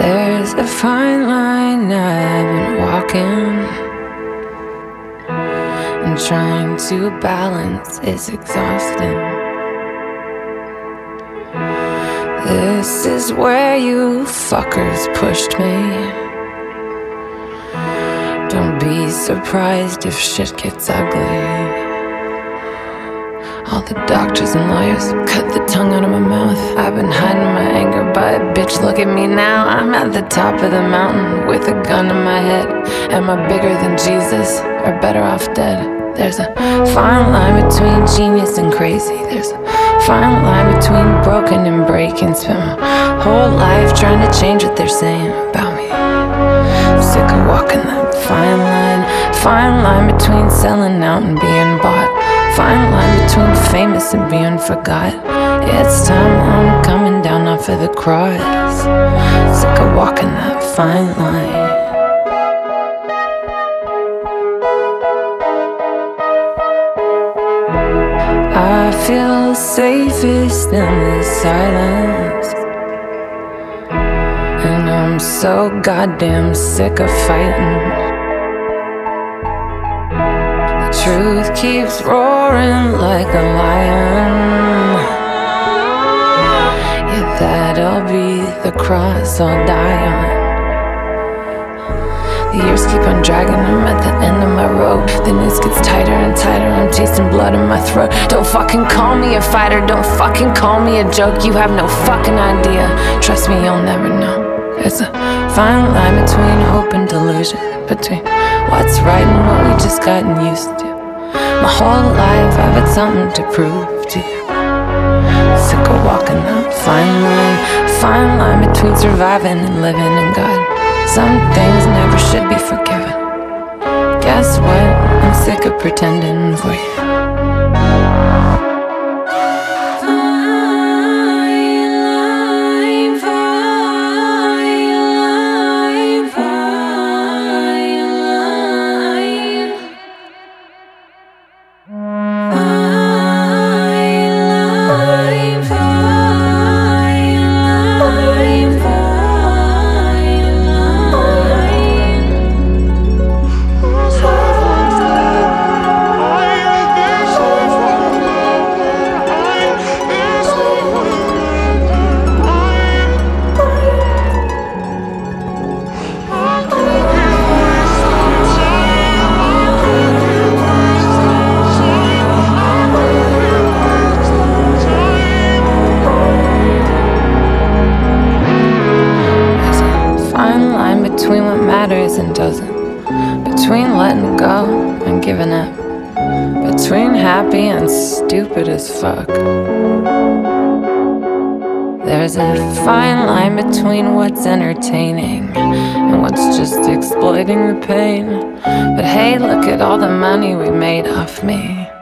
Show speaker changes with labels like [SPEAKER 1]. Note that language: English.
[SPEAKER 1] There's a fine line I've been walking, and trying to balance is exhausting. This is where you fuckers pushed me. Don't be surprised if shit gets ugly. All the doctors and lawyers cut the tongue out of my mouth. I've been hiding my anger, but bitch, look at me now. I'm at the top of the mountain with a gun in my head. Am I bigger than Jesus, or better off dead? There's a fine line between genius and crazy. There's a fine line between broken and breaking. Spent my whole life trying to change what they're saying about me. Sick of walking that fine line between selling out and being bought. Fine line between famous and being forgot. It's time I'm coming down off of the cross. Sick of walking that fine line. I feel safest in the silence, and I'm so goddamn sick of fighting. Truth keeps roaring like a lion. Yeah, that'll be the cross I'll die on. The years keep on dragging, I'm at the end of my road. The noose gets tighter and tighter, I'm tasting blood in my throat. Don't fucking call me a fighter, don't fucking call me a joke. You have no fucking idea, trust me, you'll never know. There's a fine line between hope and delusion, between what's right and what we just gotten used to. My whole life I've had something to prove to you. Sick of walking that fine line between surviving and living in God. Some things never should be forgiven. Guess what? I'm sick of pretending for you. Between what matters and doesn't, between letting go and giving up, between happy and stupid as fuck. There's a fine line between what's entertaining and what's just exploiting the pain. But hey, look at all the money we made off me.